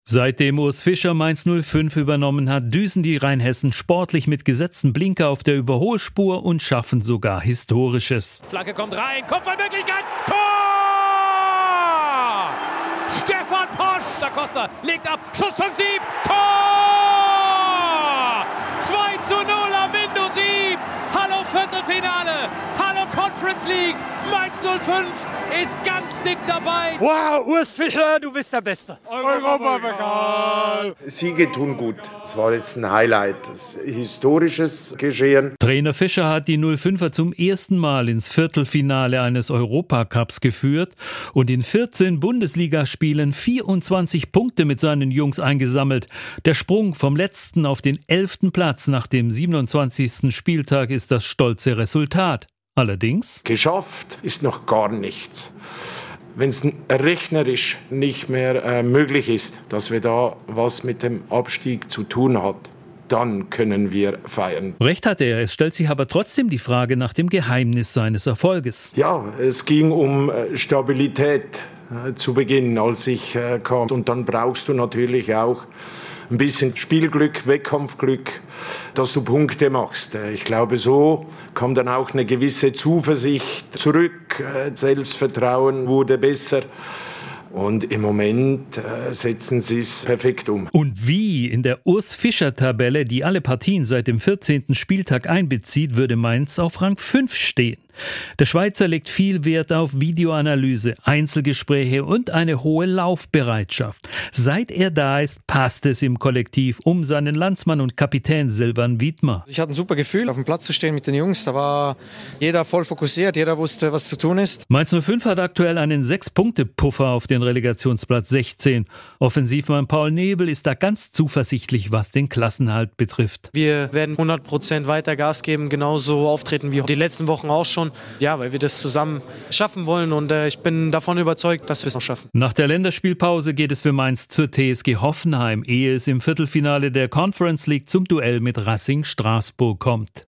Seitdem Urs Fischer Mainz 05 übernommen hat, düsen die Rheinhessen sportlich mit gesetzten Blinker auf der Überholspur und schaffen sogar Historisches. Flanke kommt rein, Kopfballmöglichkeit, Tor! Stefan Posch, Da Costa legt ab, Schusschance Sieb, Tor! 2:0 am Windows Sieb, hallo Viertelfinale, hallo Conference League, Mainz 05 ist ganz dick dabei. Wow, Urs Fischer, du bist der Beste. Europapokal. Siege tun gut. Es war jetzt ein Highlight, das historisches Geschehen. Trainer Fischer hat die 05er zum ersten Mal ins Viertelfinale eines Europacups geführt und in 14 Bundesligaspielen 24 Punkte mit seinen Jungs eingesammelt. Der Sprung vom letzten auf den 11. Platz nach dem 27. Spieltag ist das stolze Resultat. Allerdings Geschafft ist noch gar nichts. Wenn es rechnerisch nicht mehr möglich ist, dass wir da was mit dem Abstieg zu tun hat, dann können wir feiern. Recht hat er, es stellt sich aber trotzdem die Frage nach dem Geheimnis seines Erfolges. Ja, es ging um Stabilität zu Beginn, als ich kam. Und dann brauchst du natürlich auch ein bisschen Spielglück, Wettkampfglück, dass du Punkte machst. Ich glaube, so kam dann auch eine gewisse Zuversicht zurück. Selbstvertrauen wurde besser. Und im Moment setzen sie es perfekt um. Und wie in der Urs-Fischer-Tabelle, die alle Partien seit dem 14. Spieltag einbezieht, würde Mainz auf Rang 5 stehen. Der Schweizer legt viel Wert auf Videoanalyse, Einzelgespräche und eine hohe Laufbereitschaft. Seit er da ist, passt es im Kollektiv um seinen Landsmann und Kapitän Silvan Wiedmer. Ich hatte ein super Gefühl, auf dem Platz zu stehen mit den Jungs. Da war jeder voll fokussiert, jeder wusste, was zu tun ist. Mainz 05 hat aktuell einen 6-Punkte-Puffer auf den Relegationsplatz 16. Offensivmann Paul Nebel ist da ganz zuversichtlich, was den Klassenhalt betrifft. Wir werden 100% weiter Gas geben, genauso auftreten wie die letzten Wochen auch schon. Ja, weil wir das zusammen schaffen wollen und ich bin davon überzeugt, dass wir es noch schaffen. Nach der Länderspielpause geht es für Mainz zur TSG Hoffenheim, ehe es im Viertelfinale der Conference League zum Duell mit Racing Straßburg kommt.